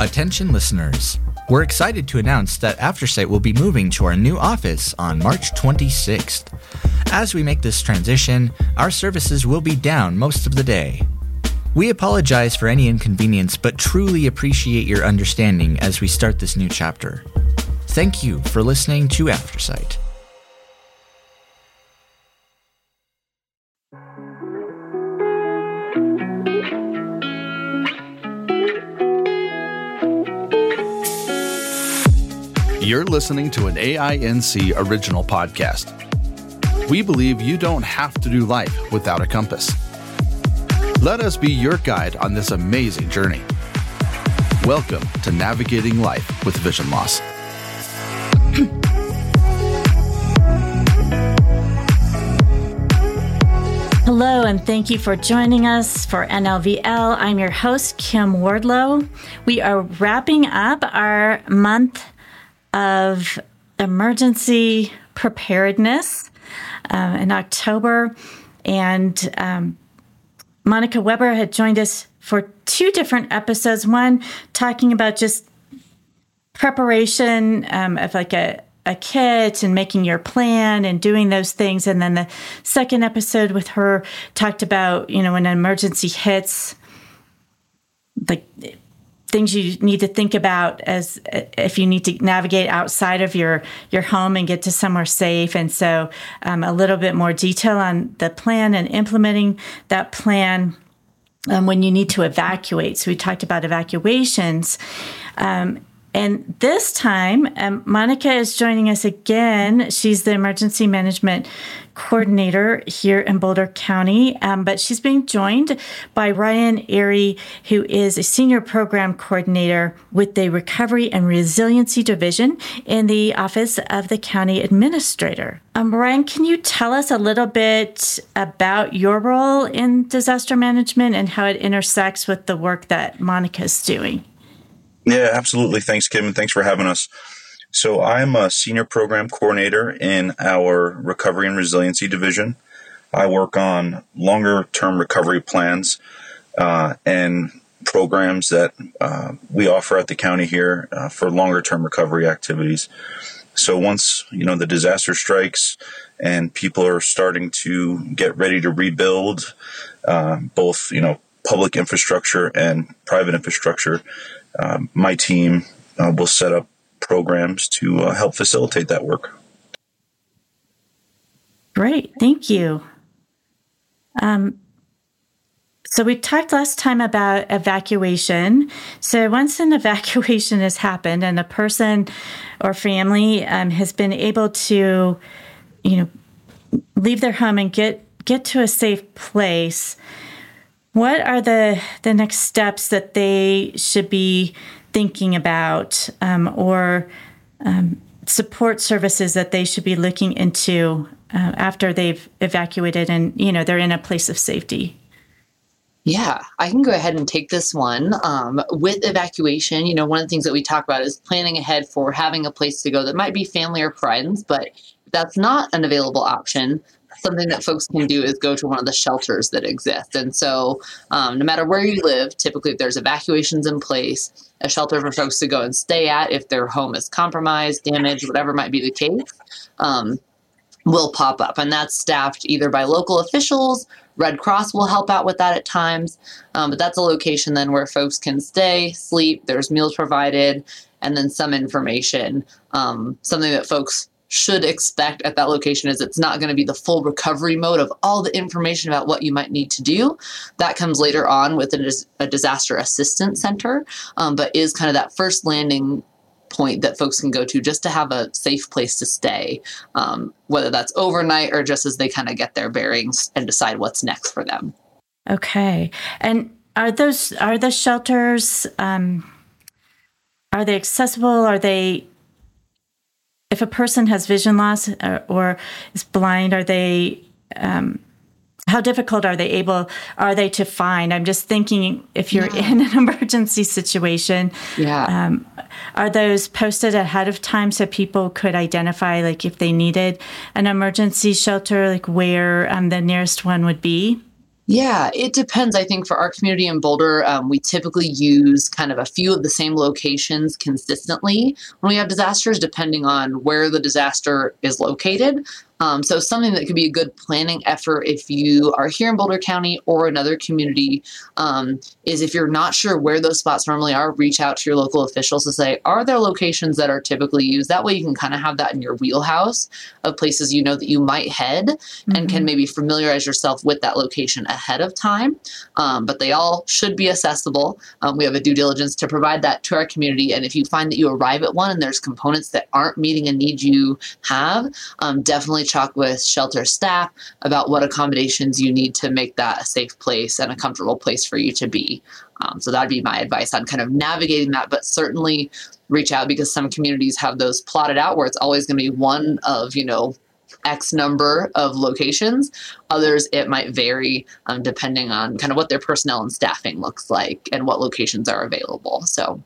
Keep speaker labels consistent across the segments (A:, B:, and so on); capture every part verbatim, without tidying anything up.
A: Attention listeners, we're excited to announce that AfterSight will be moving to our new office on March twenty-sixth. As we make this transition, our services will be down most of the day. We apologize for any inconvenience, but truly appreciate your understanding as we start this new chapter. Thank you for listening to AfterSight.
B: You're listening to an A I N C original podcast. We believe you don't have to do life without a compass. Let us be your guide on this amazing journey. Welcome to Navigating Life with Vision Loss.
C: Hello, and thank you for joining us for N L V L. I'm your host, Kim Wardlow. We are wrapping up our month of emergency preparedness uh, in October, and um, Monica Weber had joined us for two different episodes. One talking about just preparation um, of like a, a kit and making your plan and doing those things, and then the second episode with her talked about, you know, when an emergency hits, like things you need to think about as if you need to navigate outside of your, your home and get to somewhere safe. And so um, a little bit more detail on the plan and implementing that plan um, when you need to evacuate. So we talked about evacuations. Um, and this time, um, Monica is joining us again. She's the emergency management coordinator here in Boulder County, um, but she's being joined by Ryan Airy, who is a senior program coordinator with the Recovery and Resiliency Division in the Office of the County Administrator. Um, Ryan, can you tell us a little bit about your role in disaster management and how it intersects with the work that Monica's doing?
D: Yeah, absolutely. Thanks, Kim, and thanks for having us. So I'm a senior program coordinator in our Recovery and Resiliency Division. I work on longer-term recovery plans uh, and programs that uh, we offer at the county here uh, for longer-term recovery activities. So once, you know, the disaster strikes and people are starting to get ready to rebuild uh, both, you know, public infrastructure and private infrastructure, Um, my team uh, will set up programs to uh, help facilitate that work.
C: Great. Thank you. Um, so we talked last time about evacuation. So once an evacuation has happened and a person or family um, has been able to, you know, leave their home and get, get to a safe place, what are the, the next steps that they should be thinking about um, or um, support services that they should be looking into uh, after they've evacuated and, you know, they're in a place of safety?
E: Yeah, I can go ahead and take this one. Um, with evacuation, you know, one of the things that we talk about is planning ahead for having a place to go that might be family or friends, but if that's not an available option, something that folks can do is go to one of the shelters that exist. And so um, no matter where you live, typically if there's evacuations in place, a shelter for folks to go and stay at if their home is compromised, damaged, whatever might be the case, um, will pop up. And that's staffed either by local officials. Red Cross will help out with that at times. Um, but that's a location then where folks can stay, sleep, there's meals provided, and then some information, um, something that folks should expect at that location is it's not going to be the full recovery mode of all the information about what you might need to do. That comes later on with a, a disaster assistance center, um, but is kind of that first landing point that folks can go to just to have a safe place to stay, um, whether that's overnight or just as they kind of get their bearings and decide what's next for them.
C: Okay. And are those, are the shelters, um, are they accessible? Are they, if a person has vision loss or, or is blind, are they, um, how difficult are they able, are they to find? I'm just thinking if you're yeah. in an emergency situation,
E: yeah.
C: um, are those posted ahead of time so people could identify, like if they needed an emergency shelter, like where um, the nearest one would be?
E: Yeah, it depends. I think for our community in Boulder, um, we typically use kind of a few of the same locations consistently when we have disasters, depending on where the disaster is located. Um, so something that could be a good planning effort if you are here in Boulder County or another community um, is if you're not sure where those spots normally are, reach out to your local officials to say, are there locations that are typically used? That way you can kind of have that in your wheelhouse of places you know that you might head mm-hmm. and can maybe familiarize yourself with that location ahead of time. Um, but they all should be accessible. Um, we have a due diligence to provide that to our community. And if you find that you arrive at one and there's components that aren't meeting a need you have, um, definitely talk with shelter staff about what accommodations you need to make that a safe place and a comfortable place for you to be. Um, so that'd be my advice on kind of navigating that, but certainly reach out because some communities have those plotted out where it's always going to be one of, you know, X number of locations. Others, it might vary um, depending on kind of what their personnel and staffing looks like and what locations are available. So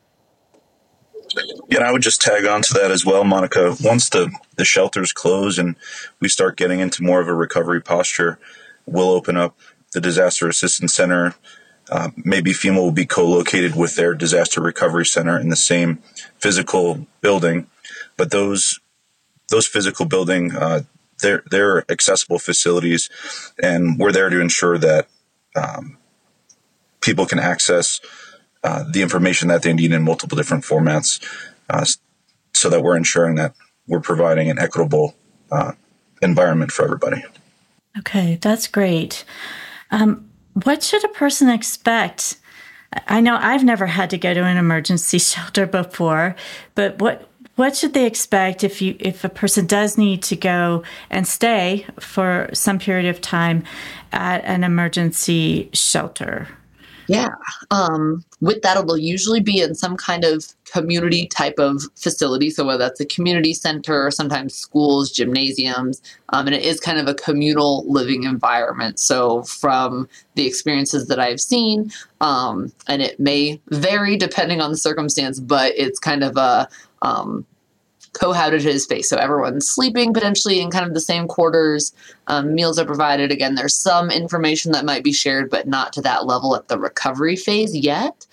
D: Yeah, and I would just tag on to that as well, Monica. Once the, the shelters close and we start getting into more of a recovery posture, we'll open up the Disaster Assistance Center. Uh, maybe FEMA will be co-located with their Disaster Recovery Center in the same physical building. But those those physical building, uh, they're, they're accessible facilities, and we're there to ensure that um, people can access Uh, the information that they need in multiple different formats uh, so that we're ensuring that we're providing an equitable uh, environment for everybody.
C: Okay, that's great. Um, what should a person expect? I know I've never had to go to an emergency shelter before, but what what should they expect if you if a person does need to go and stay for some period of time at an emergency shelter?
E: Yeah. Um, with that, it'll usually be in some kind of community type of facility. So whether that's a community center or sometimes schools, gymnasiums, um, and it is kind of a communal living environment. So from the experiences that I've seen, um, and it may vary depending on the circumstance, but it's kind of a um, cohabited space. So everyone's sleeping potentially in kind of the same quarters. Um, meals are provided. Again, there's some information that might be shared, but not to that level at the recovery phase yet.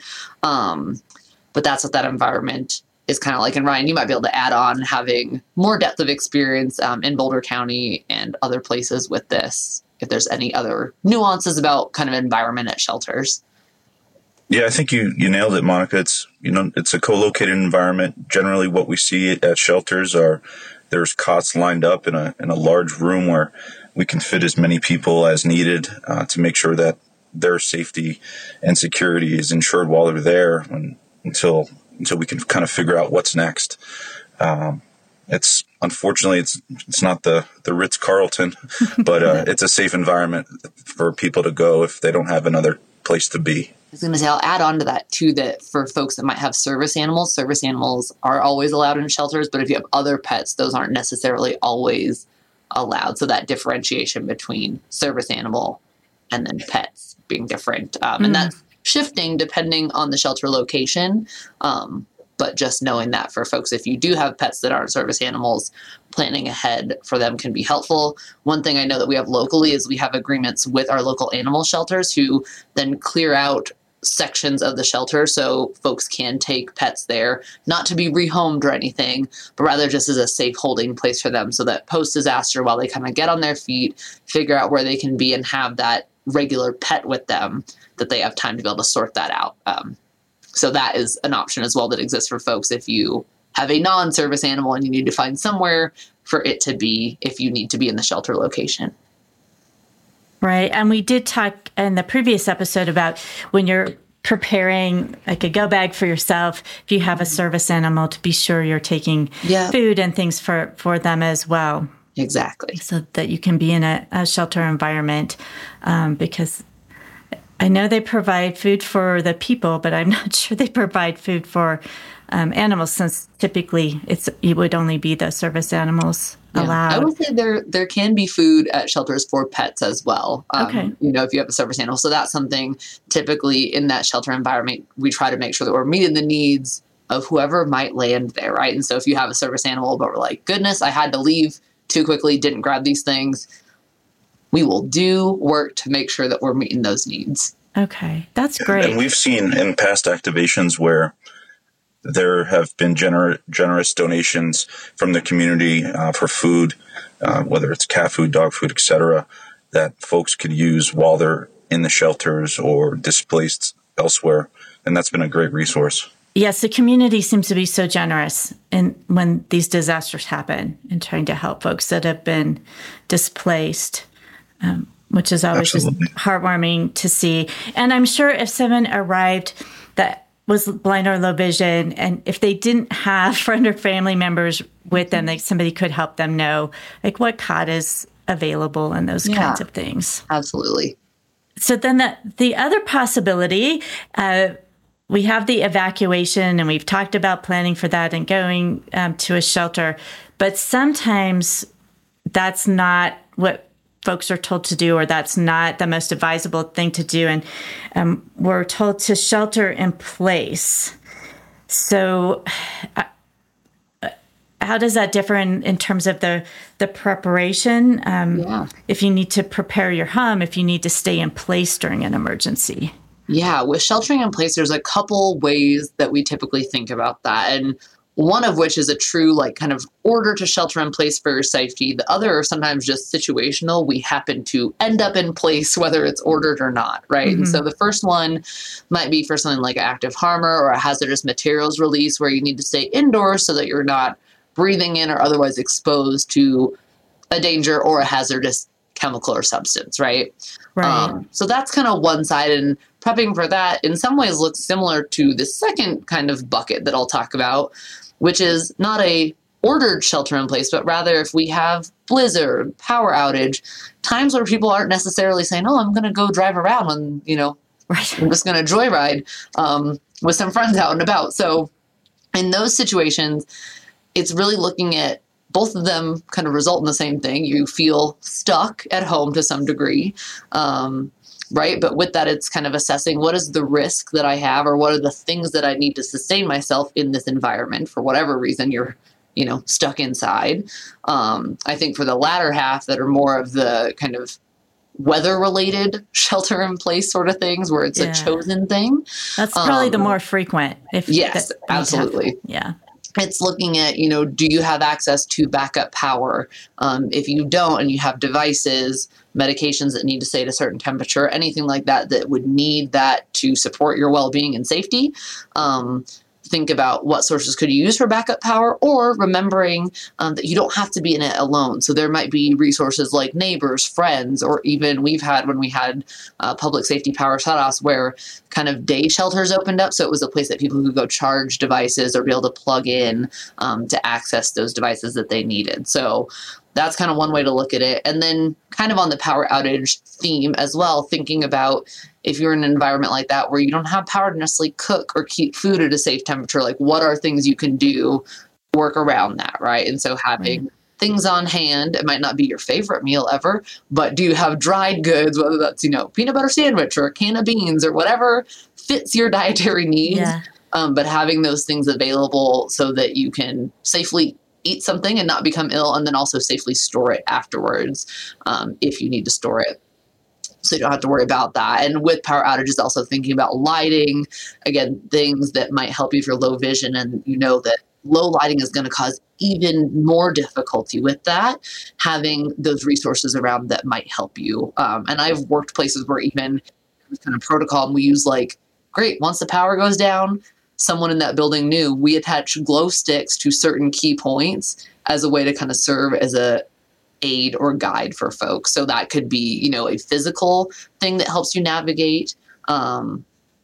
E: Um, but that's what that environment is kind of like. And Ryan, you might be able to add on having more depth of experience um, in Boulder County and other places with this, if there's any other nuances about kind of environment at shelters.
D: Yeah, I think you, you nailed it, Monica. It's, you know, it's a co-located environment. Generally what we see at shelters are there's cots lined up in a, in a large room where we can fit as many people as needed uh, to make sure that their safety and security is ensured while they're there and, until, until we can kind of figure out what's next. Um, it's unfortunately it's, it's not the, the Ritz-Carlton, but uh, it's a safe environment for people to go if they don't have another place to be.
E: I was going to say, I'll add on to that, too, that for folks that might have service animals, service animals are always allowed in shelters, but if you have other pets, those aren't necessarily always allowed. So that differentiation between service animal and then pets being different. Um, mm. And that's shifting depending on the shelter location. Um, but just knowing that for folks, if you do have pets that aren't service animals, planning ahead for them can be helpful. One thing I know that we have locally is we have agreements with our local animal shelters who then clear out sections of the shelter so folks can take pets there, not to be rehomed or anything, but rather just as a safe holding place for them so that post-disaster, while they kind of get on their feet, figure out where they can be and have that regular pet with them, that they have time to be able to sort that out. Um, so that is an option as well that exists for folks if you have a non-service animal and you need to find somewhere for it to be if you need to be in the shelter location.
C: Right. And we did talk in the previous episode about when you're preparing like a go bag for yourself, if you have a service animal, to be sure you're taking yeah. food and things for, for them as well.
E: Exactly.
C: So that you can be in a, a shelter environment um, because I know they provide food for the people, but I'm not sure they provide food for um, animals, since typically it's it would only be the service animals
E: yeah.
C: allowed.
E: I would say there there can be food at shelters for pets as well. Um,
C: okay.
E: You know, if you have a service animal. So that's something typically in that shelter environment, we try to make sure that we're meeting the needs of whoever might land there, right? And so if you have a service animal, but we're like, goodness, I had to leave too quickly, didn't grab these things, we will do work to make sure that we're meeting those needs.
C: Okay, that's great.
D: And we've seen in past activations where there have been gener- generous donations from the community uh, for food, uh, whether it's cat food, dog food, et cetera, that folks could use while they're in the shelters or displaced elsewhere. And that's been a great resource.
C: Yes, the community seems to be so generous in when these disasters happen in trying to help folks that have been displaced, um, which is always Absolutely. Just heartwarming to see. And I'm sure if someone arrived that was blind or low vision, and if they didn't have friend or family members with them, like somebody could help them know like what cot is available and those yeah, kinds of things.
E: Absolutely.
C: So then the, the other possibility, uh, we have the evacuation, and we've talked about planning for that and going um, to a shelter, but sometimes that's not what folks are told to do, or that's not the most advisable thing to do. And um, we're told to shelter in place. So uh, how does that differ in, in terms of the, the preparation? Um, yeah. If you need to prepare your home, if you need to stay in place during an emergency?
E: Yeah, with sheltering in place, there's a couple ways that we typically think about that. And one of which is a true, like, kind of order to shelter in place for your safety. The other are sometimes just situational. We happen to end up in place, whether it's ordered or not, right? Mm-hmm. And so the first one might be for something like an active harmer or a hazardous materials release, where you need to stay indoors so that you're not breathing in or otherwise exposed to a danger or a hazardous chemical or substance, right?
C: Right.
E: Um, so that's kind of one side, and prepping for that in some ways looks similar to the second kind of bucket that I'll talk about, which is not a ordered shelter in place, but rather if we have blizzard, power outage, times where people aren't necessarily saying, oh, I'm going to go drive around and, you know, right. I'm just going to joyride um, with some friends out and about. So in those situations, it's really looking at both of them kind of result in the same thing. You feel stuck at home to some degree. Um, right? But with that, it's kind of assessing what is the risk that I have, or what are the things that I need to sustain myself in this environment for whatever reason you're, you know, stuck inside. Um, I think for the latter half that are more of the kind of weather related shelter in place sort of things where it's yeah. a chosen thing.
C: That's probably um, the more frequent. If
E: Yes, absolutely.
C: Have, yeah.
E: It's looking at, you know, do you have access to backup power? Um, if you don't, and you have devices, medications that need to stay at a certain temperature, anything like that that would need that to support your well-being and safety. Um, think about what sources could you use for backup power, or remembering um, that you don't have to be in it alone. So there might be resources like neighbors, friends, or even we've had when we had uh, public safety power shutoffs where kind of day shelters opened up. So it was a place that people could go charge devices or be able to plug in um, to access those devices that they needed. So that's kind of one way to look at it. And then kind of on the power outage theme as well, thinking about if you're in an environment like that where you don't have power to necessarily cook or keep food at a safe temperature, like what are things you can do to work around that, right? And so having right. things on hand, it might not be your favorite meal ever, but do you have dried goods, whether that's, you know, peanut butter sandwich or a can of beans or whatever fits your dietary needs,
C: yeah.
E: um, but having those things available so that you can safely eat something and not become ill, and then also safely store it afterwards um, if you need to store it. So you don't have to worry about that. And with power outages, also thinking about lighting, again, things that might help you if you're low vision and you know that low lighting is going to cause even more difficulty with that, having those resources around that might help you. Um, and I've worked places where even kind of protocol, and we use like, great, once the power goes down, someone in that building knew we attach glow sticks to certain key points as a way to kind of serve as a aid or guide for folks. So that could be, you know, a physical thing that helps you navigate um,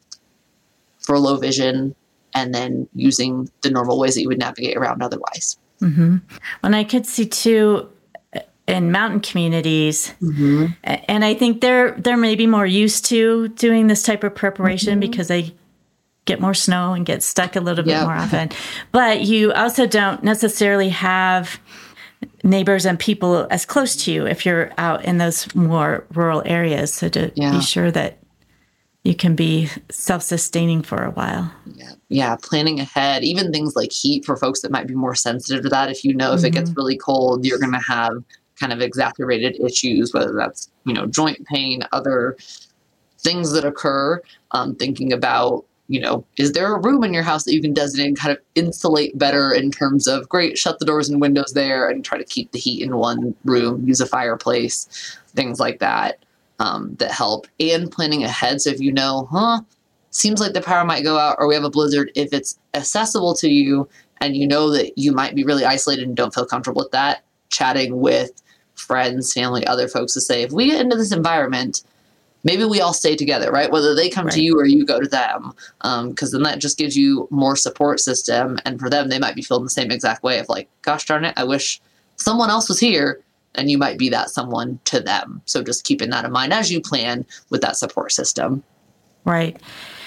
E: for low vision, and then using the normal ways that you would navigate around otherwise.
C: Mm-hmm. And I could see too in mountain communities, mm-hmm. and I think they're they're maybe more used to doing this type of preparation mm-hmm. because they get more snow and get stuck a little bit yep. more often. But you also don't necessarily have neighbors and people as close to you if you're out in those more rural areas. So to yeah. be sure that you can be self-sustaining for a while.
E: Yeah. yeah, planning ahead, even things like heat for folks that might be more sensitive to that. If you know mm-hmm. if it gets really cold, you're going to have kind of exacerbated issues, whether that's, you know, joint pain, other things that occur, um, thinking about, you know, is there a room in your house that you can designate and kind of insulate better in terms of, great, shut the doors and windows there and try to keep the heat in one room, use a fireplace, things like that, um, that help. And planning ahead. So if you know, huh, seems like the power might go out or we have a blizzard, if it's accessible to you and you know that you might be really isolated and don't feel comfortable with that, chatting with friends, family, other folks to say, if we get into this environment, maybe we all stay together, right? Whether they come right. to you or you go to them, because um, then that just gives you more support system. And for them, they might be feeling the same exact way of like, gosh darn it, I wish someone else was here. And you might be that someone to them. So just keeping that in mind as you plan with that support system.
C: Right.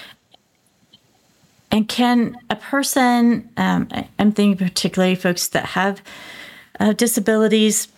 C: And can a person, um, I'm thinking particularly folks that have uh, disabilities,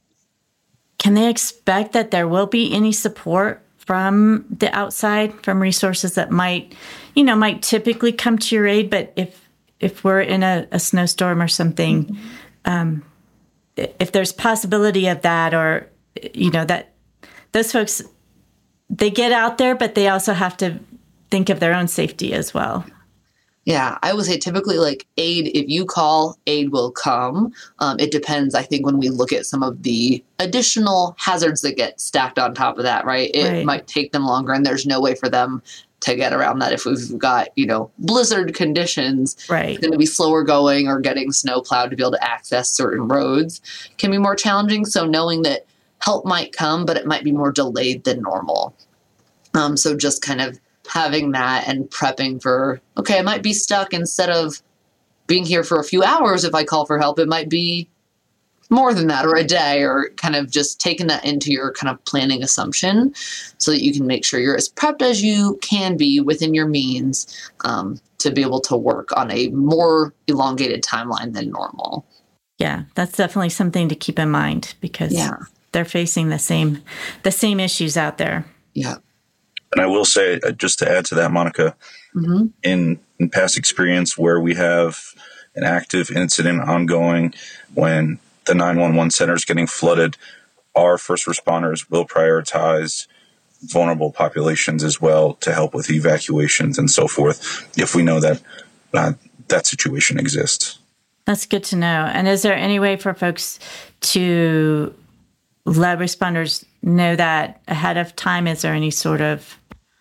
C: can they expect that there will be any support from the outside, from resources that might, you know, might typically come to your aid? But if if we're in a, a snowstorm or something, mm-hmm. um, if there's possibility of that, or, you know, that those folks, they get out there, but they also have to think of their own safety as well.
E: Yeah, I would say typically like aid, if you call, aid will come. Um, it depends, I think, when we look at some of the additional hazards that get stacked on top of that, right? It
C: right.
E: might take them longer and there's no way for them to get around that. If we've got, you know, blizzard conditions,
C: right.
E: it's going to be slower going, or getting snow plowed to be able to access certain roads can be more challenging. So knowing that help might come, but it might be more delayed than normal. Um, so just kind of having that and prepping for, okay, I might be stuck, instead of being here for a few hours if I call for help, it might be more than that, or a day, or kind of just taking that into your kind of planning assumption so that you can make sure you're as prepped as you can be within your means, um, to be able to work on a more elongated timeline than normal.
C: Yeah, that's definitely something to keep in mind, because
E: yeah.
C: they're facing the same the same issues out there.
E: Yeah.
D: And I will say, uh, just to add to that, Monica,
E: mm-hmm.
D: in, in past experience where we have an active incident ongoing, when the nine one one center is getting flooded, our first responders will prioritize vulnerable populations as well to help with evacuations and so forth, if we know that uh, that situation exists.
C: That's good to know. And is there any way for folks to let responders know that ahead of time? Is there any sort of,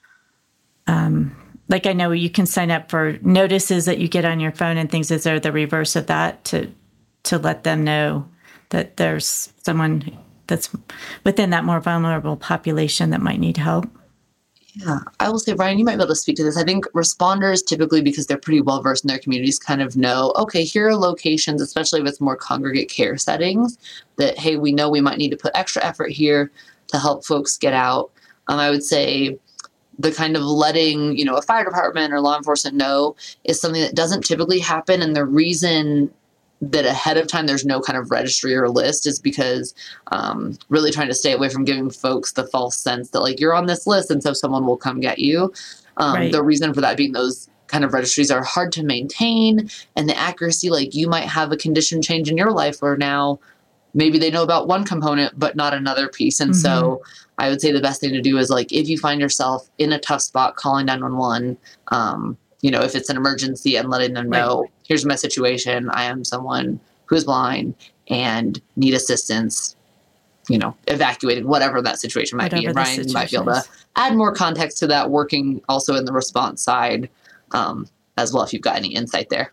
C: um, like, I know you can sign up for notices that you get on your phone and things. Is there the reverse of that to to let them know that there's someone that's within that more vulnerable population that might need help?
E: Yeah, I will say, Ryan, you might be able to speak to this. I think responders typically, because they're pretty well versed in their communities, kind of know, okay, here are locations, especially if it's more congregate care settings, that, hey, we know we might need to put extra effort here to help folks get out. Um, I would say the kind of letting, you know, a fire department or law enforcement know is something that doesn't typically happen. And the reason that ahead of time there's no kind of registry or list is because um, really trying to stay away from giving folks the false sense that, like, you're on this list and so someone will come get you. Um,
C: right.
E: The reason for that being those kind of registries are hard to maintain, and the accuracy, like, you might have a condition change in your life where now maybe they know about one component but not another piece. And mm-hmm. so I would say the best thing to do is, like, if you find yourself in a tough spot, calling nine one one, um, you know, if it's an emergency, and letting them know, right. here's my situation. I am someone who's blind and need assistance, you know, evacuated, whatever that situation might
C: whatever
E: be. And Ryan, you might be able to add more context to that, working also in the response side um, as well, if you've got any insight there.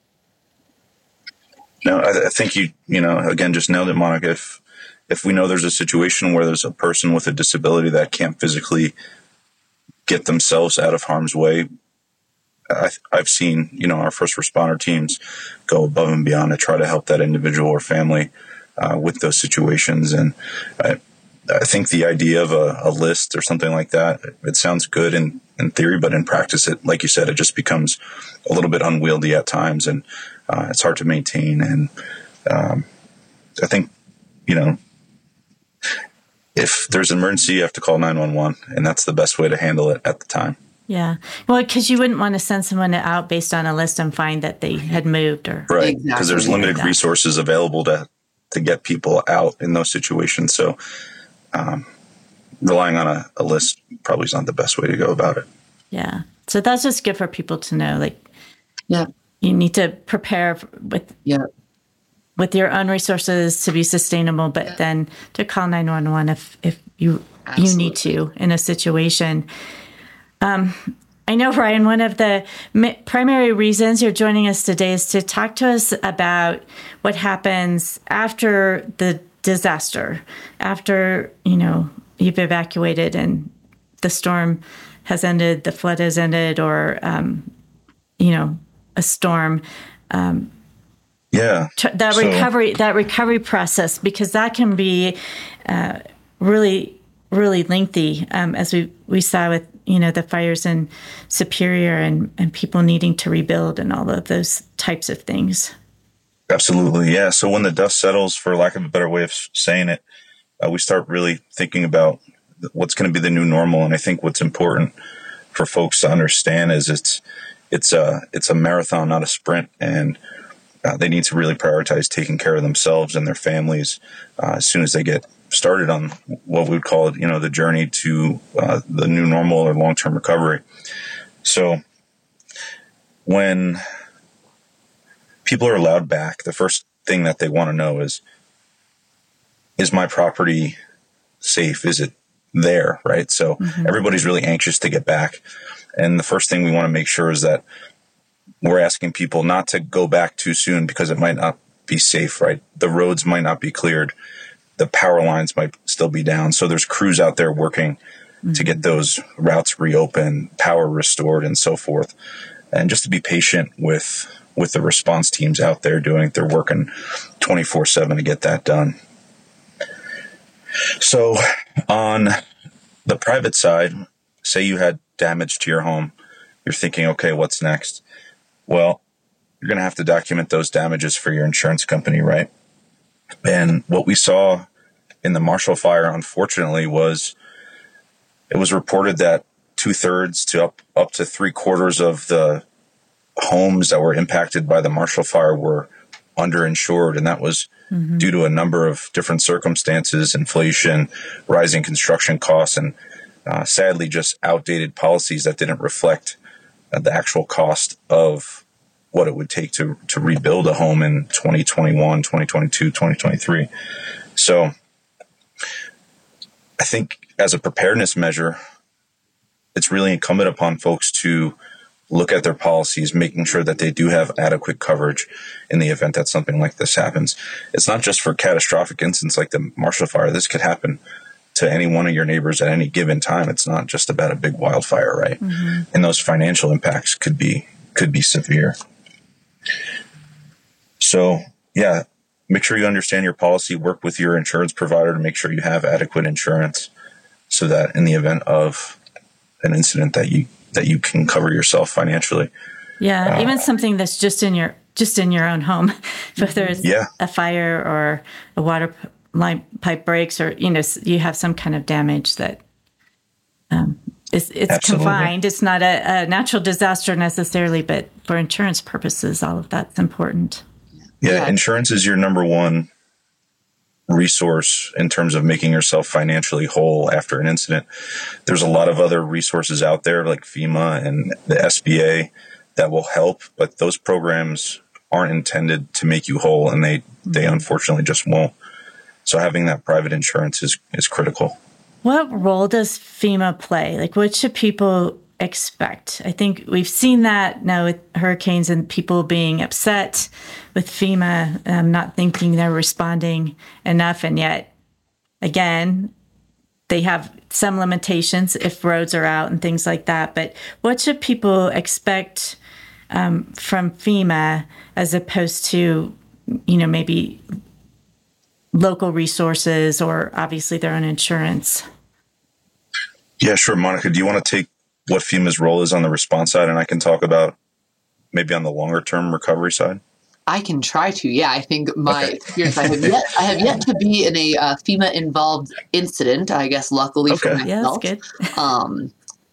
D: No, I, I think you, you know, again, just nailed it, Monica. If, if we know there's a situation where there's a person with a disability that can't physically get themselves out of harm's way, I, I've seen, you know, our first responder teams go above and beyond to try to help that individual or family uh, with those situations. And I, I think the idea of a, a list or something like that, it sounds good in, in theory, but in practice, it, like you said, it just becomes a little bit unwieldy at times, and uh, it's hard to maintain. And um, I think, you know, if there's an emergency, you have to call nine one one, and that's the best way to handle it at the time.
C: Yeah. Well, because you wouldn't want to send someone out based on a list and find that they had moved, or
D: right. Because
E: exactly.
D: there's limited resources available to to get people out in those situations. So um, relying on a, a list probably is not the best way to go about it.
C: Yeah. So that's just good for people to know. Like,
E: yeah,
C: you need to prepare with
E: yeah.
C: with your own resources to be sustainable, but yeah. then to call nine one one if if you Absolutely. you need to in a situation. Um, I know, Ryan, one of the primary reasons you're joining us today is to talk to us about what happens after the disaster, after, you know, you've evacuated and the storm has ended, the flood has ended, or, um, you know, a storm. Um,
D: yeah.
C: Tr- that so. recovery, that recovery process, because that can be uh, really, really lengthy, um, as we, we saw with, you know, the fires in Superior and, and people needing to rebuild and all of those types of things.
D: Absolutely. Yeah. So when the dust settles, for lack of a better way of saying it, uh, we start really thinking about what's going to be the new normal. And I think what's important for folks to understand is it's, it's a, it's a marathon, not a sprint. And uh, they need to really prioritize taking care of themselves and their families uh, as soon as they get started on what we would call it, you know, the journey to uh, the new normal or long-term recovery. So when people are allowed back, the first thing that they want to know is, is my property safe? Is it there? Right. So mm-hmm. everybody's really anxious to get back. And the first thing we want to make sure is that we're asking people not to go back too soon because it might not be safe, right? The roads might not be cleared. The power lines might still be down. So there's crews out there working mm-hmm. to get those routes reopened, power restored, and so forth. And just to be patient with with the response teams out there doing it. They're working twenty-four seven to get that done. So on the private side, say you had damage to your home. You're thinking, okay, what's next? Well, you're going to have to document those damages for your insurance company, right? And what we saw in the Marshall Fire, unfortunately, was it was reported that two-thirds to up, up to three-quarters of the homes that were impacted by the Marshall Fire were underinsured, and that was mm-hmm. due to a number of different circumstances, inflation, rising construction costs, and uh, sadly just outdated policies that didn't reflect uh, the actual cost of what it would take to to rebuild a home in twenty twenty-one, twenty twenty-two, twenty twenty-three. So I think as a preparedness measure, it's really incumbent upon folks to look at their policies, making sure that they do have adequate coverage in the event that something like this happens. It's not just for catastrophic incidents like the Marshall Fire. This could happen to any one of your neighbors at any given time. It's not just about a big wildfire, right? Mm-hmm. And those financial impacts could be could be severe. So, yeah, make sure you understand your policy, work with your insurance provider to make sure you have adequate insurance so that in the event of an incident that you that you can cover yourself financially.
C: Yeah, uh, even something that's just in your just in your own home, whether it's yeah. a fire or a water line pipe breaks, or you know you have some kind of damage that um, is it's Absolutely. confined. It's not a, a natural disaster necessarily, but for insurance purposes, all of that's important.
D: Yeah, yeah, insurance is your number one resource in terms of making yourself financially whole after an incident. There's a lot of other resources out there like FEMA and the S B A that will help, but those programs aren't intended to make you whole, and they, they unfortunately just won't. So having that private insurance is, is critical.
C: What role does FEMA play? Like, what should people expect? I think we've seen that now with hurricanes and people being upset with FEMA, um, not thinking they're responding enough. And yet, again, they have some limitations if roads are out and things like that. But what should people expect um, from FEMA as opposed to, you know, maybe local resources or obviously their own insurance?
D: Yeah, sure. Monica, do you want to take what FEMA's role is on the response side, and I can talk about maybe on the longer term recovery side?
E: I can try to. Yeah, I think my okay. experience, I have yet, I have yet to be in a uh, FEMA involved incident. I guess luckily
D: okay.
E: for myself.
C: Yeah, that's good.
E: um,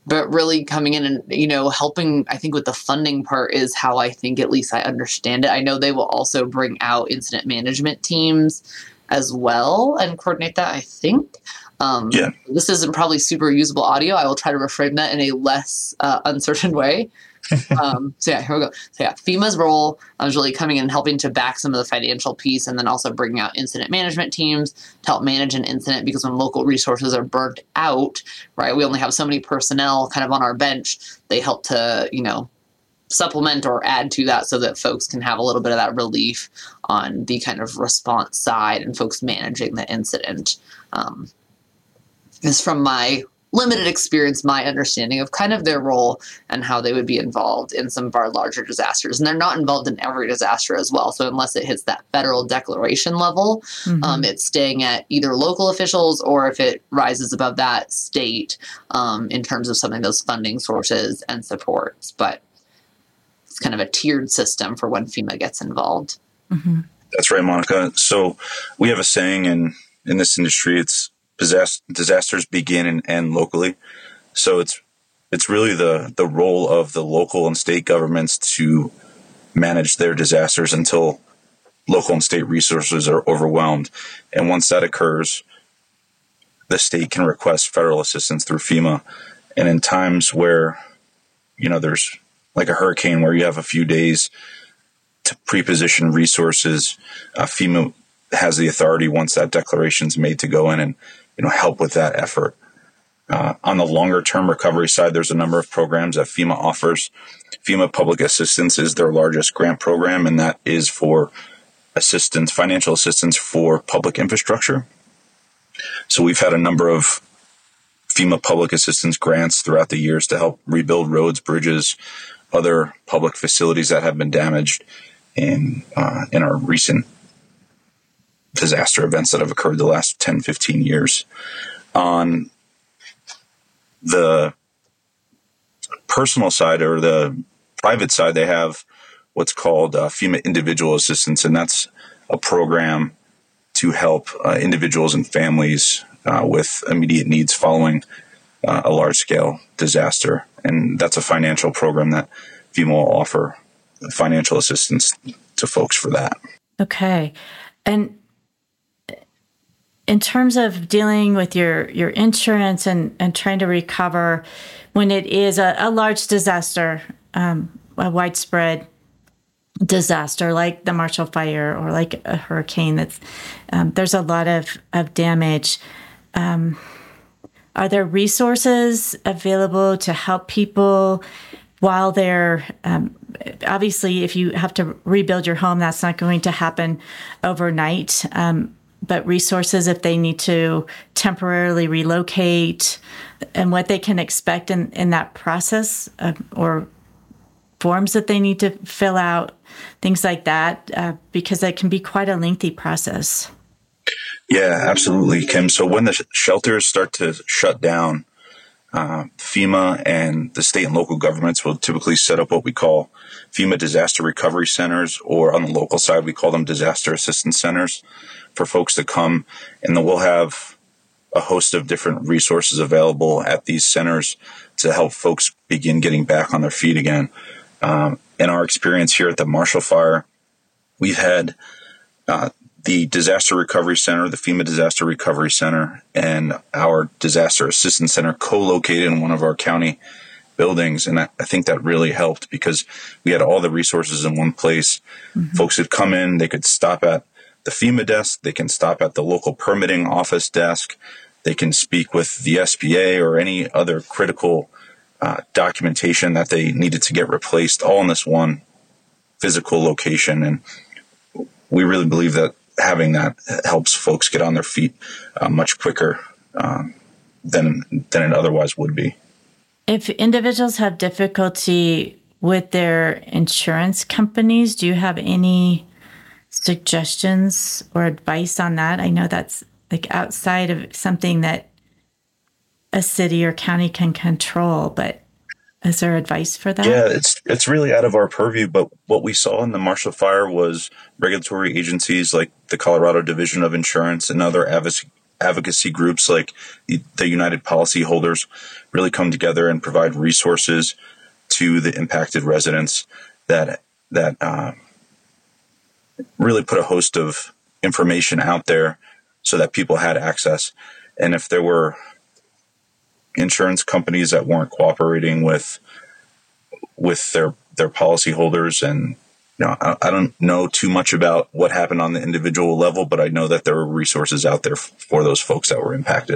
E: but really coming in and, you know, helping, I think with the funding part is how I think, at least I understand it. I know they will also bring out incident management teams as well and coordinate that, I think. Um,
D: yeah.
E: This isn't probably super usable audio. I will try to reframe that in a less uh, uncertain way. um, so yeah, here we go. So yeah, FEMA's role is really coming in and helping to back some of the financial piece, and then also bringing out incident management teams to help manage an incident, because when local resources are burnt out, right, we only have so many personnel kind of on our bench. They help to, you know, supplement or add to that so that folks can have a little bit of that relief on the kind of response side and folks managing the incident. Um, is from my limited experience, my understanding of kind of their role and how they would be involved in some of our larger disasters. And they're not involved in every disaster as well. So unless it hits that federal declaration level, mm-hmm. um, it's staying at either local officials, or if it rises above that, state, um, in terms of some of those funding sources and supports. But it's kind of a tiered system for when FEMA gets involved.
C: Mm-hmm.
D: That's right, Monica. So we have a saying in, in this industry, it's disasters begin and end locally. So it's it's really the, the role of the local and state governments to manage their disasters until local and state resources are overwhelmed. And once that occurs, the state can request federal assistance through FEMA. And in times where, you know, there's like a hurricane where you have a few days to pre-position resources, uh, FEMA has the authority, once that declaration is made, to go in and, you know, help with that effort. Uh, on the longer term recovery side, there's a number of programs that FEMA offers. FEMA Public Assistance is their largest grant program, and that is for assistance, financial assistance for public infrastructure. So we've had a number of FEMA Public Assistance grants throughout the years to help rebuild roads, bridges, other public facilities that have been damaged in uh, in our recent disaster events that have occurred the last ten, fifteen years. On the personal side, or the private side, they have what's called uh, FEMA Individual Assistance, and that's a program to help uh, individuals and families uh, with immediate needs following uh, a large-scale disaster. And that's a financial program that FEMA will offer financial assistance to folks for that.
C: Okay. And in terms of dealing with your, your insurance and, and trying to recover when it is a, a large disaster, um, a widespread disaster like the Marshall Fire or like a hurricane, that's um, there's a lot of, of damage. Um, are there resources available to help people while they're, um, obviously, if you have to rebuild your home, that's not going to happen overnight. Um, but resources if they need to temporarily relocate, and what they can expect in, in that process, uh, or forms that they need to fill out, things like that, uh, because it can be quite a lengthy process.
D: Yeah, absolutely, Kim. So when the sh- shelters start to shut down, uh, FEMA and the state and local governments will typically set up what we call FEMA disaster recovery centers, or on the local side, we call them disaster assistance centers, for folks to come, and then we'll have a host of different resources available at these centers to help folks begin getting back on their feet again. Um, in our experience here at the Marshall Fire, we've had uh, the Disaster Recovery Center, the FEMA Disaster Recovery Center, and our Disaster Assistance Center co-located in one of our county buildings. And I, I think that really helped, because we had all the resources in one place. Mm-hmm. Folks could come in, they could stop at the FEMA desk, they can stop at the local permitting office desk, they can speak with the S B A or any other critical uh, documentation that they needed to get replaced, all in this one physical location. And we really believe that having that helps folks get on their feet uh, much quicker um, than than it otherwise would be.
C: If individuals have difficulty with their insurance companies, do you have any suggestions or advice on that? I know that's like outside of something that a city or county can control, but is there advice for that?
D: Yeah, it's it's really out of our purview, but what we saw in the Marshall Fire was regulatory agencies like the Colorado Division of Insurance and other advoc- advocacy groups like the, the United Policyholders really come together and provide resources to the impacted residents that that uh, really put a host of information out there so that people had access. And if there were insurance companies that weren't cooperating with with their their policyholders, and you know, I, I don't know too much about what happened on the individual level, but I know that there were resources out there f- for those folks that were impacted.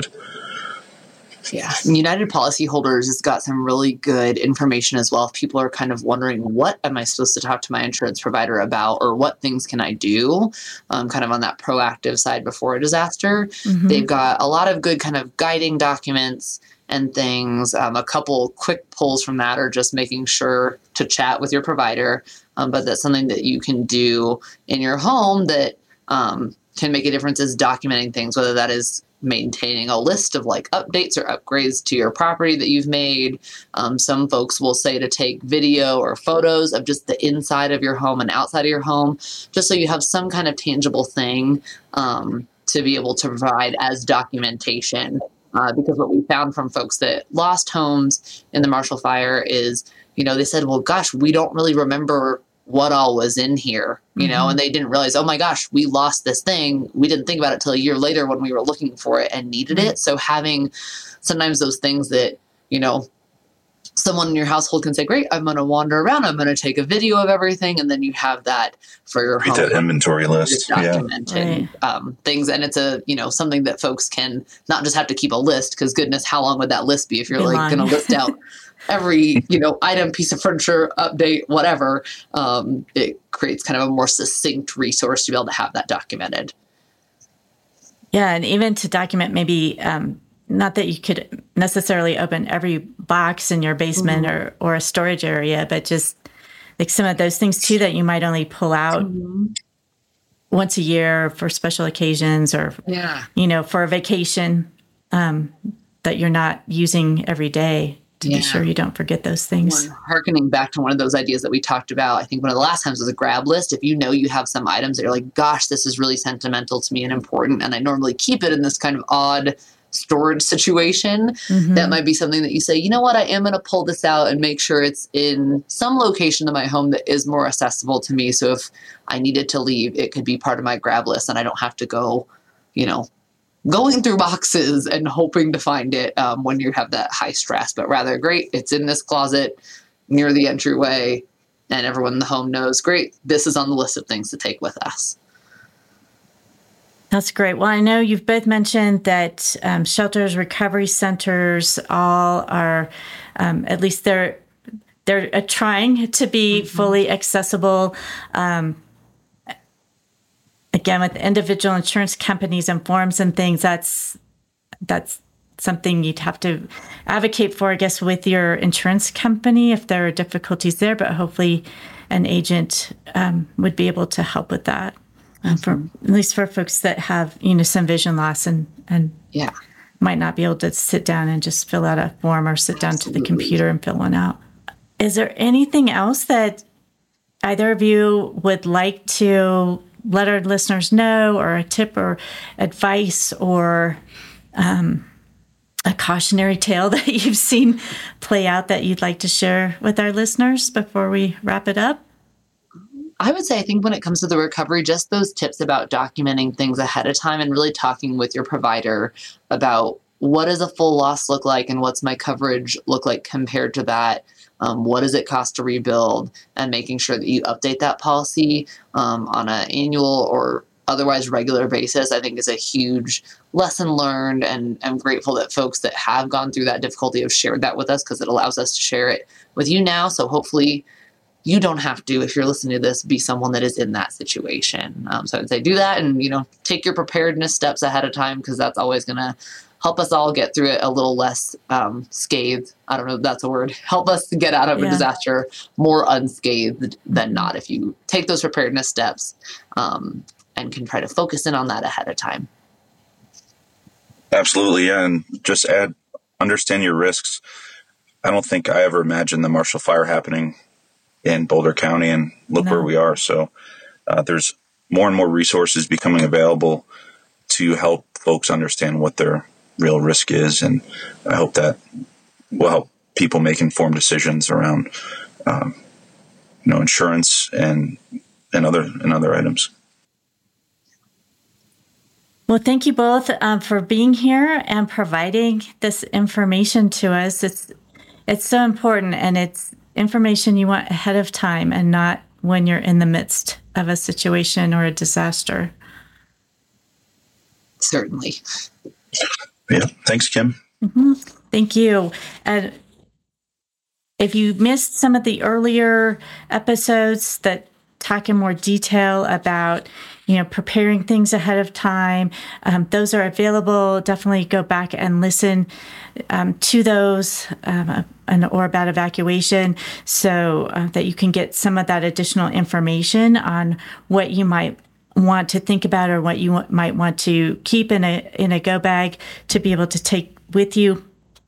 E: Yeah. United Policyholders has got some really good information as well. If people are kind of wondering, what am I supposed to talk to my insurance provider about, or what things can I do um, kind of on that proactive side before a disaster? Mm-hmm. They've got a lot of good kind of guiding documents and things. Um, a couple quick pulls from that are just making sure to chat with your provider. Um, but that's something that you can do in your home that um, can make a difference, is documenting things, whether that is maintaining a list of like updates or upgrades to your property that you've made. Um, some folks will say to take video or photos of just the inside of your home and outside of your home, just so you have some kind of tangible thing um, to be able to provide as documentation. Uh, because what we found from folks that lost homes in the Marshall Fire is, you know, they said, well, gosh, we don't really remember what all was in here, you mm-hmm. know, and they didn't realize, oh my gosh, we lost this thing. We didn't think about it till a year later when we were looking for it and needed mm-hmm. it. So having sometimes those things that, you know, someone in your household can say, great, I'm going to wander around. I'm going to take a video of everything. And then you have that for your home.
D: That inventory list.
E: Documenting yeah. um, things. And it's a, you know, something that folks can not just have to keep a list, because goodness, how long would that list be if you're be like going to list out every, you know, item, piece of furniture, update, whatever. Um, it creates kind of a more succinct resource to be able to have that documented.
C: Yeah. And even to document maybe, um, not that you could necessarily open every box in your basement mm-hmm. or, or a storage area, but just like some of those things too that you might only pull out mm-hmm. once a year for special occasions, or, yeah. you know, for a vacation um, that you're not using every day, to yeah. be sure you don't forget those things.
E: Well, hearkening back to one of those ideas that we talked about, I think one of the last times was a grab list. If you know you have some items that you're like, gosh, this is really sentimental to me and important, and I normally keep it in this kind of odd storage situation, mm-hmm. that might be something that you say, you know what, I am going to pull this out and make sure it's in some location in my home that is more accessible to me. So if I needed to leave, it could be part of my grab list and I don't have to go, you know, going through boxes and hoping to find it um, when you have that high stress, but rather, great, it's in this closet near the entryway and everyone in the home knows, great, this is on the list of things to take with us.
C: That's great. Well, I know you've both mentioned that um, shelters, recovery centers, all are, um, at least they're they're uh, trying to be mm-hmm. fully accessible. Um, again, with individual insurance companies and forms and things, that's that's something you'd have to advocate for, I guess, with your insurance company if there are difficulties there. But hopefully, an agent um, would be able to help with that. Um, for at least for folks that have, you know, some vision loss and, and
E: yeah.
C: might not be able to sit down and just fill out a form or sit down Absolutely. to the computer and fill one out. Is there anything else that either of you would like to let our listeners know, or a tip or advice, or um, a cautionary tale that you've seen play out that you'd like to share with our listeners before we wrap it up?
E: I would say, I think when it comes to the recovery, just those tips about documenting things ahead of time and really talking with your provider about what does a full loss look like and what's my coverage look like compared to that. Um, what does it cost to rebuild, and making sure that you update that policy um, on an annual or otherwise regular basis, I think is a huge lesson learned. And I'm grateful that folks that have gone through that difficulty have shared that with us, because it allows us to share it with you now. So hopefully you don't have to, if you're listening to this, be someone that is in that situation. Um, so I'd say do that, and, you know, take your preparedness steps ahead of time, because that's always going to help us all get through it a little less um, scathed. I don't know if that's a word. Help us to get out of yeah. a disaster more unscathed than not, if you take those preparedness steps um, and can try to focus in on that ahead of time.
D: Absolutely, yeah. And just add, understand your risks. I don't think I ever imagined the Marshall Fire happening in Boulder County, and look no. where we are. So uh, there's more and more resources becoming available to help folks understand what their real risk is. And I hope that will help people make informed decisions around, um, you know, insurance and and other and other items.
C: Well, thank you both um, for being here and providing this information to us. It's it's so important, and it's information you want ahead of time and not when you're in the midst of a situation or a disaster.
E: Certainly.
D: Yeah. Thanks, Kim.
C: Mm-hmm. Thank you. And if you missed some of the earlier episodes that talk in more detail about, you know, preparing things ahead of time, um, those are available. Definitely go back and listen um, to those um, and, or about evacuation, so uh, that you can get some of that additional information on what you might want to think about or what you w- might want to keep in a in a go bag to be able to take with you.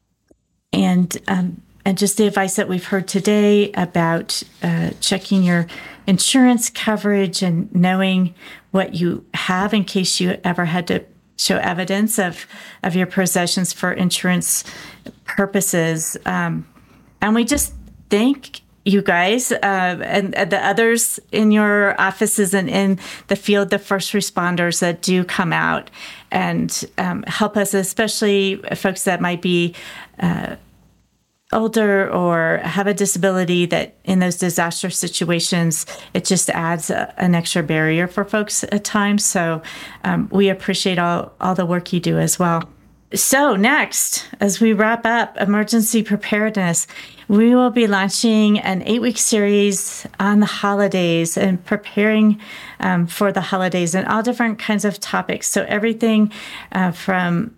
C: And um, and just the advice that we've heard today about uh, checking your insurance coverage and knowing what you have in case you ever had to show evidence of, of your possessions for insurance purposes. Um, and we just thank you guys uh, and, and the others in your offices and in the field, the first responders that do come out and um, help us, especially folks that might be uh, older or have a disability, that in those disaster situations, it just adds a, an extra barrier for folks at times. So um, we appreciate all, all the work you do as well. So next, as we wrap up emergency preparedness, we will be launching an eight-week series on the holidays and preparing um, for the holidays and all different kinds of topics. So everything uh, from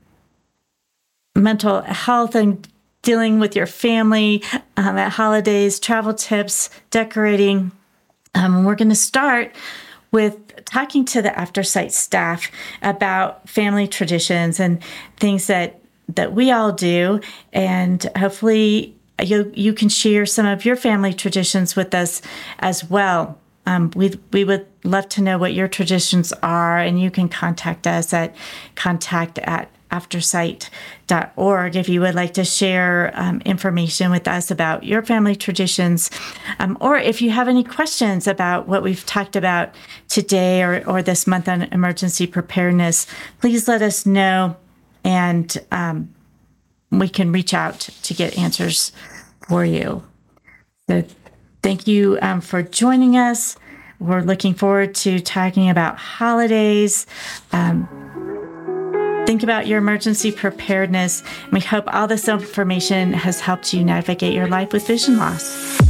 C: mental health and dealing with your family um, at holidays, travel tips, decorating. Um, we're going to start with talking to the AfterSight staff about family traditions and things that, that we all do. And hopefully you, you can share some of your family traditions with us as well. Um, we we would love to know what your traditions are, and you can contact us at contact at aftersight dot org if you would like to share um, information with us about your family traditions, um, or if you have any questions about what we've talked about today or, or this month on emergency preparedness, please let us know, and um, we can reach out to get answers for you. So thank you um, for joining us. We're looking forward to talking about holidays. Um, Think about your emergency preparedness. We hope all this information has helped you navigate your life with vision loss.